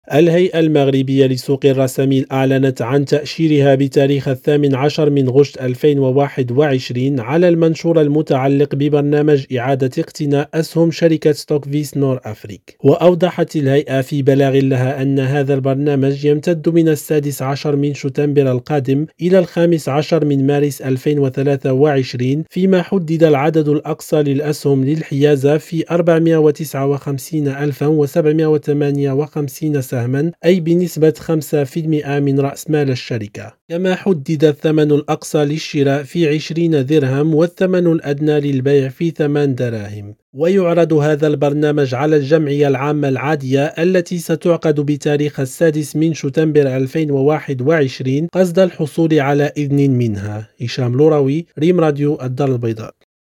الهيئة المغربية لسوق الرسامين أعلنت عن تأشيرها بتاريخ 18 من غشت 2021 على المنشور المتعلق ببرنامج إعادة اقتناء أسهم شركة ستوكفيس نور أفريك. وأوضحت الهيئة في بلاغ لها أن هذا البرنامج يمتد من 16 من شتنبر القادم إلى 15 من مارس 2023، فيما حدد العدد الأقصى للأسهم للحيازة في 459,758 سهما، أي بنسبة 5% من رأس مال الشركة. كما حدد الثمن الأقصى للشراء في 20 درهم والثمن الأدنى للبيع في 8 دراهم. ويعرض هذا البرنامج على الجمعية العامة العادية التي ستعقد بتاريخ 6 من شتنبر 2021 قصد الحصول على إذن منها. هشام لوروي، ريم راديو، الدار البيضاء.